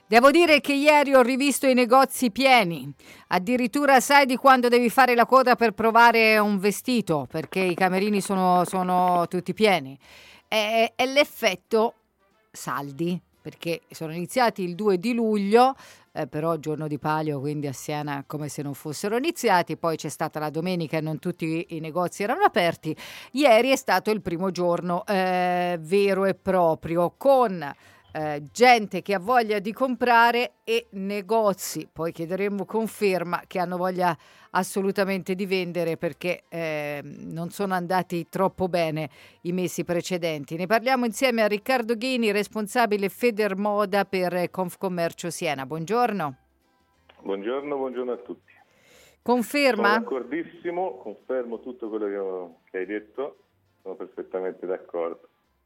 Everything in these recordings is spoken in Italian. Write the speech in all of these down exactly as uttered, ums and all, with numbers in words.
Devo dire che ieri ho rivisto i negozi pieni, addirittura sai di quando devi fare la coda per provare un vestito, perché i camerini sono, sono tutti pieni. È, è l'effetto saldi, perché sono iniziati il due di luglio, eh, però giorno di Palio, quindi a Siena come se non fossero iniziati, poi c'è stata la domenica e non tutti i negozi erano aperti. Ieri è stato il primo giorno eh, vero e proprio, con eh, gente che ha voglia di comprare e negozi, poi chiederemo conferma, che hanno voglia assolutamente di vendere, perché eh, non sono andati troppo bene i mesi precedenti. Ne parliamo insieme a Riccardo Ghini, responsabile Federmoda per Confcommercio Siena. Buongiorno. Buongiorno, buongiorno a tutti. Conferma? Sono d'accordissimo, confermo tutto quello che, ho, che hai detto, sono perfettamente d'accordo.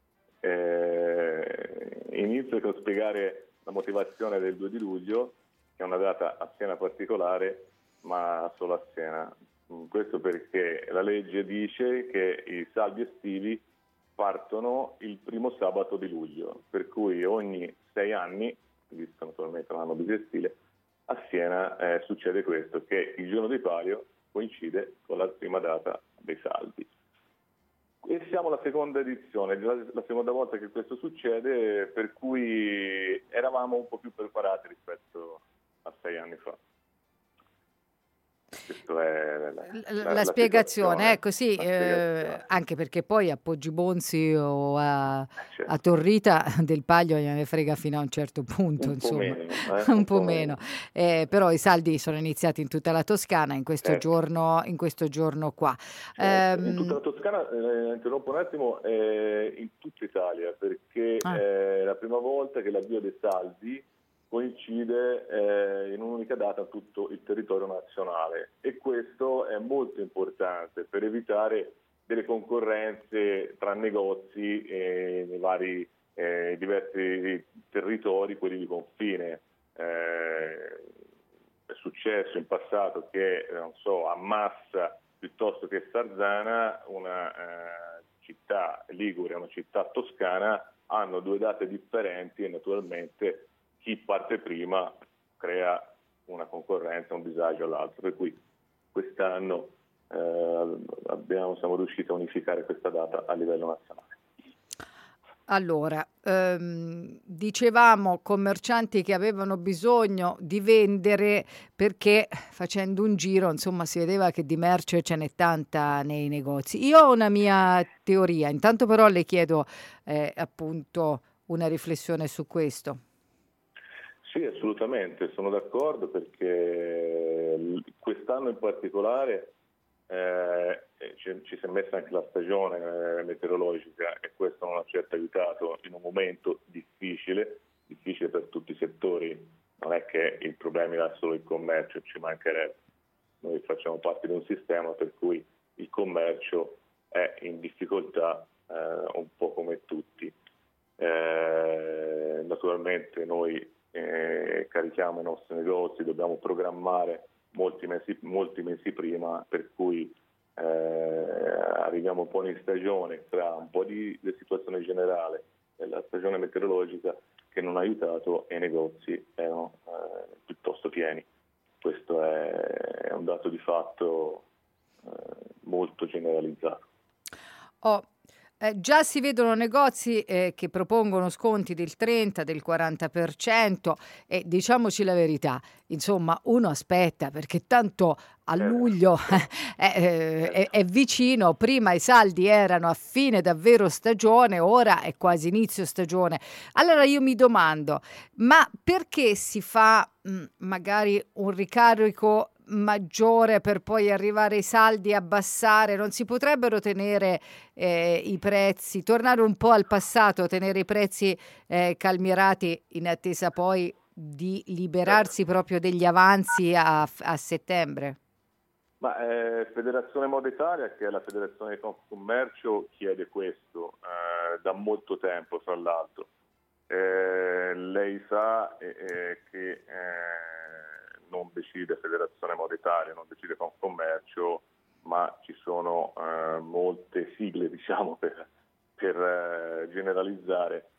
Eh, inizio con spiegare la motivazione del due di luglio, che è una data a Siena particolare, ma solo a Siena. Questo perché la legge dice che i saldi estivi partono il primo sabato di luglio, per cui ogni sei anni, visto naturalmente l'anno bisestile, a Siena eh, succede questo, che il giorno di Palio coincide con la prima data dei saldi. E siamo alla seconda edizione, la, la seconda volta che questo succede, per cui eravamo un po' più preparati rispetto a sei anni fa. Questa è la, la, la, la, la spiegazione, ecco sì, la eh, spiegazione. anche perché poi a Poggibonsi o a, certo. a Torrita del Palio gliene frega fino a un certo punto, un insomma, po' meno, eh? un, un po' po' meno, meno. Eh, però i saldi sono iniziati in tutta la Toscana in questo, certo. giorno, in questo giorno qua. Certo. Um, in tutta la Toscana, eh, interrompo un attimo, eh, in tutta Italia, perché ah. è la prima volta che l'avvio dei saldi coincide eh, in un'unica data a tutto il territorio nazionale, e questo è molto importante per evitare delle concorrenze tra negozi eh, nei vari eh, diversi territori, quelli di confine. Eh, è successo in passato che, non so, a Massa piuttosto che Sarzana, una eh, città ligure e una città toscana, hanno due date differenti, e naturalmente chi parte prima crea una concorrenza, un disagio all'altro, per cui quest'anno eh, abbiamo, siamo riusciti a unificare questa data a livello nazionale. Allora, ehm, dicevamo commercianti che avevano bisogno di vendere, perché facendo un giro, insomma, si vedeva che di merce ce n'è tanta nei negozi. Io ho una mia teoria, intanto però le chiedo eh, appunto una riflessione su questo. Sì, assolutamente, sono d'accordo, perché quest'anno in particolare eh, ci, ci si è messa anche la stagione eh, meteorologica, e questo non ha certo aiutato in un momento difficile, difficile per tutti i settori. Non è che il problema era solo il commercio, ci mancherebbe. Noi facciamo parte di un sistema per cui il commercio è in difficoltà eh, un po' come tutti. Eh, naturalmente noi Eh, carichiamo i nostri negozi, dobbiamo programmare molti mesi, molti mesi prima, per cui eh, arriviamo un po' in stagione, tra un po' di, di situazione generale e la stagione meteorologica che non ha aiutato, e i negozi erano eh, piuttosto pieni. Questo è, è un dato di fatto eh, molto generalizzato. Oh. Eh, già si vedono negozi eh, che propongono sconti del trenta, del quaranta per cento, e diciamoci la verità, insomma, uno aspetta, perché tanto a luglio è, è, è vicino. Prima i saldi erano a fine davvero stagione, ora è quasi inizio stagione. Allora io mi domando, ma perché si fa mh, magari un ricarico maggiore per poi arrivare ai saldi e abbassare? Non si potrebbero tenere eh, i prezzi, tornare un po' al passato, tenere i prezzi eh, calmierati in attesa poi di liberarsi proprio degli avanzi a, a settembre? Ma eh, Federazione Moda Italia, che è la federazione di Confcommercio, chiede questo eh, da molto tempo, fra l'altro. Eh, lei sa eh, eh, che eh, non decide Federazione Moda Italia, non decide Confcommercio, ma ci sono eh, molte sigle, diciamo, per, per eh, generalizzare,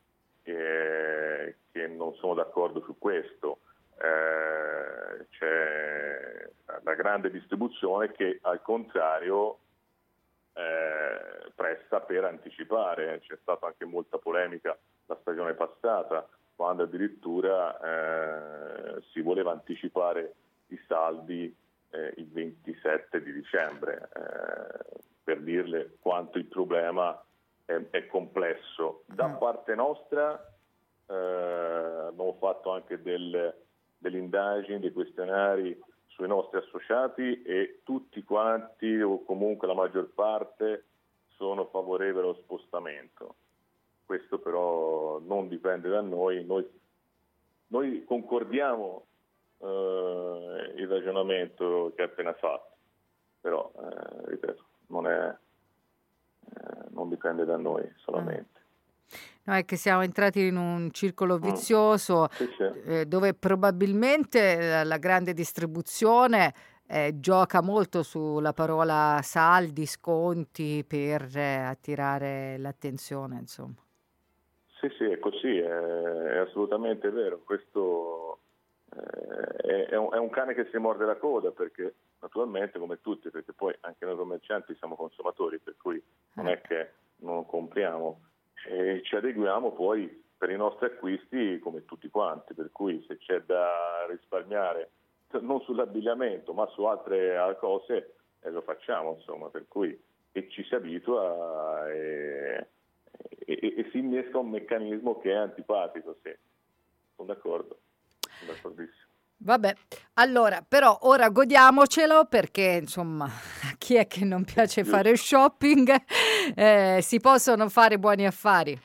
che, che non sono d'accordo su questo. Eh, c'è la grande distribuzione che al contrario eh, presta per anticipare. C'è stata anche molta polemica la stagione passata, quando addirittura eh, si voleva anticipare i saldi eh, il ventisette di dicembre, eh, per dirle quanto il problema è, è complesso. Da parte nostra eh, abbiamo fatto anche del, delle indagini, dei questionari sui nostri associati e tutti quanti, o comunque la maggior parte, sono favorevoli allo spostamento. Questo però non dipende da noi, noi, noi concordiamo eh, il ragionamento che ha appena fatto, però eh, ripeto, non, è, eh, non dipende da noi solamente. No, è che siamo entrati in un circolo vizioso mm. sì, sì. Eh, dove probabilmente la grande distribuzione eh, gioca molto sulla parola saldi, sconti per eh, attirare l'attenzione, insomma. Sì, sì, è così, è, è assolutamente vero. Questo eh, è, è, un, è un cane che si morde la coda, perché naturalmente, come tutti, perché poi anche noi commercianti siamo consumatori, per cui non è che non compriamo, e ci adeguiamo poi per i nostri acquisti come tutti quanti, per cui se c'è da risparmiare non sull'abbigliamento ma su altre cose eh, lo facciamo, insomma, per cui e ci si abitua e, e, e si innesca un meccanismo che è antipatico, sì. Sono d'accordo, sono d'accordissimo. Vabbè, allora, però ora godiamocelo, perché insomma, a chi è che non piace fare shopping, eh, si possono fare buoni affari.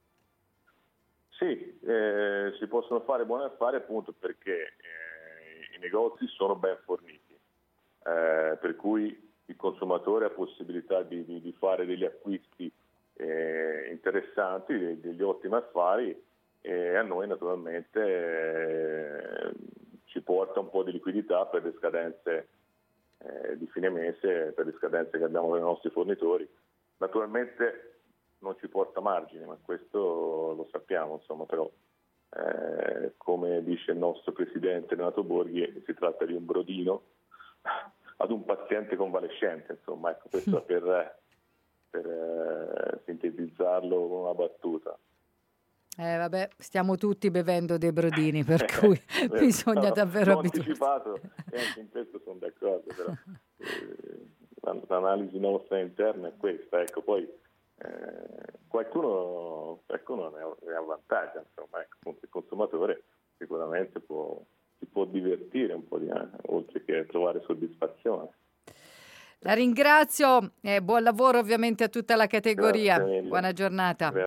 Sì, eh, si possono fare buoni affari appunto perché eh, i negozi sono ben forniti, eh, per cui il consumatore ha possibilità di, di, di fare degli acquisti eh, interessanti, degli, degli ottimi affari, e a noi naturalmente eh, ci porta un po' di liquidità per le scadenze eh, di fine mese, per le scadenze che abbiamo dai nostri fornitori. Naturalmente non ci porta margine, ma questo lo sappiamo, insomma, però eh, come dice il nostro presidente Renato Borghi, si tratta di un brodino ad un paziente convalescente, insomma, ecco, questo per, per eh, sintetizzarlo con una battuta. Eh vabbè, stiamo tutti bevendo dei brodini, per cui eh, bisogna no, davvero l'ho abituarsi. anticipato e anche in questo sono d'accordo, però eh, l'analisi nostra interna è questa, ecco, poi eh, qualcuno, qualcuno ne avvantaggia, insomma, ecco, appunto, il consumatore sicuramente può, si può divertire un po' di anni, oltre che trovare soddisfazione. La ringrazio e buon lavoro ovviamente a tutta la categoria. Buona giornata.